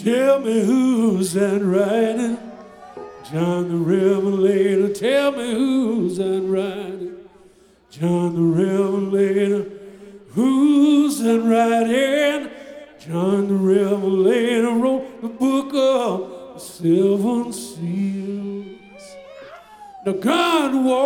Tell me who's that writing? John the Revelator. Tell me who's that writing? John the Revelator. Who's that writing? John the Revelator wrote the book of the seven seals. Now God